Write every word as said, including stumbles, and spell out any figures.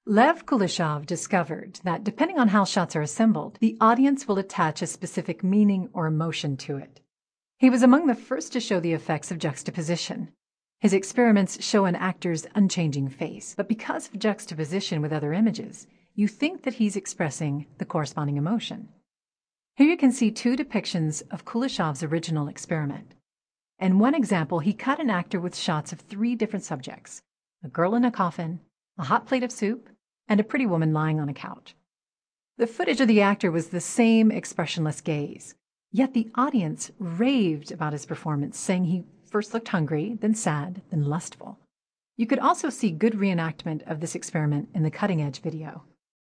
Lev Kuleshov discovered that depending on how shots are assembled, the audience will attach a specific meaning or emotion to it. He was among the first to show the effects of juxtaposition. His experiments show an actor's unchanging face, but because of juxtaposition with other images, you think that he's expressing the corresponding emotion. Here you can see two depictions of Kuleshov's original experiment. In one example, he cut an actor with shots of three different subjects: a girl in a coffin, a hot plate of soup, and a pretty woman lying on a couch. The footage of the actor was the same expressionless gaze, yet the audience raved about his performance, saying he first looked hungry, then sad, then lustful. You could also see good reenactment of this experiment in the Cutting Edge video.